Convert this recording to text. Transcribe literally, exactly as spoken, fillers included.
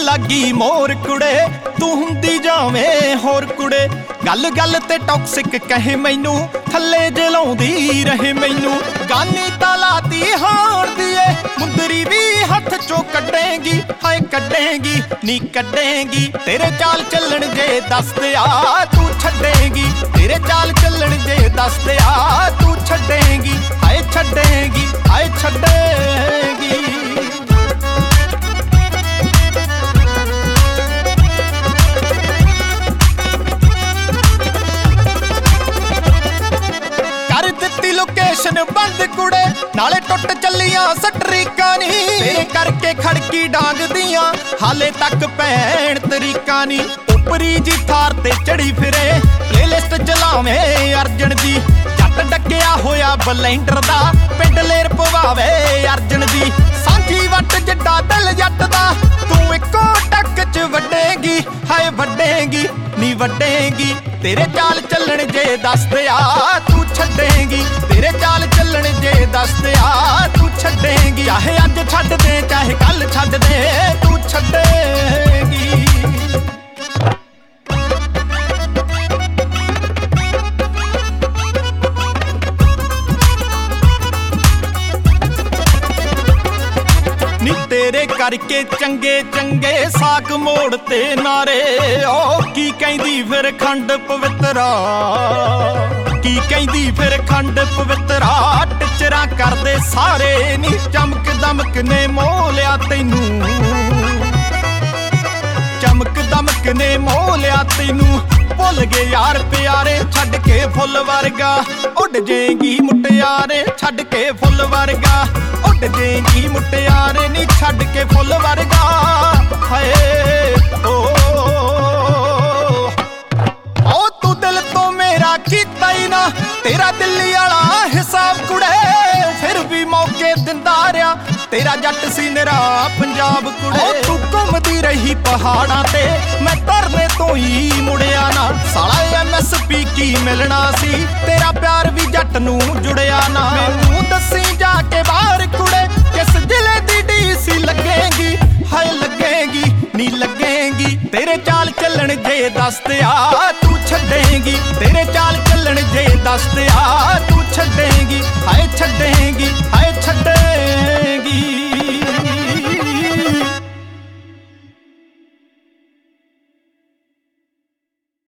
लागी मोर कुड़े तू हुंदी जावें होर कुड़े गल गल ते टॉक्सिक कहे मैनू थल्ले जलाउंदी रहे मैनू गानी तां लाती हार दिए मुंदरी भी हथ चो कड्डेंगी हाय कड्डेंगी नी कड्डेंगी तेरे चाल चलन जे दस दे आ तू छड्डेंगी तेरे चाल चलन जे दस दे आ तू छड्डेंगी हाय छड्डेंगी हाय छड्डेंगी। लोकेशन बंद कुड़े नाले टुट चलियां सटरीका नी तेरे करके खड़की डांग दियां हाले तक भैन तरीका नी उपरी जी थार ते चढ़ी फिरे प्लेलिस्ट चलावे अर्जन दी जट डकिया होया बलैंडर दा पिंड लेर पवावे अर्जन दी सांझी वट जड्डा दिल जट दा तू इको टक च वड्डेगी हाय वड्डेगी नी वड्डेगी तेरे चाल चलन जे दस दे आ तू छड्डेंगी तेरे चाल चलन जे दस दे आ तू छड्डेंगी चाहे अज छड्ड दे चाहे कल छड्ड दे तू छड्डेंगी। नी तेरे करके चंगे चंगे साक मोड़ ते नारे ओ की कहंदी फिर खंड पवित्रा की कहंदी फिर खंड पवित्रा टिचरा करदे सारे नी चमक दमक ने मोह लिया तैनू चमक दमक ने मोह लिया तैनू भुल गए यार प्यारे छड्ड के फुल वर्गा उड़ जाएगी मुटियारे छड्ड के फुल वर्गा उड़ जाएगी मुटियारे नी छड्ड के फुल वर्गा हाय ओ, ओ तू दिल तो मेरा कीता ही ना तेरा दिल्ली वाला हिसाब कुड़े फिर भी मौके दिंदा रहा तेरा जट सी मेरा पंजाब कुड़े तू घूमदी रही पहाड़ां ते मैं धरने तो ही मुड़िया ना साला एम एस पी की मिलना सी तेरा प्यार भी जट नू जुड़िया ना मैनू दसी जाके बाहर कुड़े किस जिले दी डी सी लगेगी हाय लगेगी नी लगेगी तेरे चाल चलन जे दस दे आ तू छड्डेंगी तेरे चाल चलन जे दस दे आ तू छड्डेंगी हाय छड्डेंगी हाय छड्डेंगी।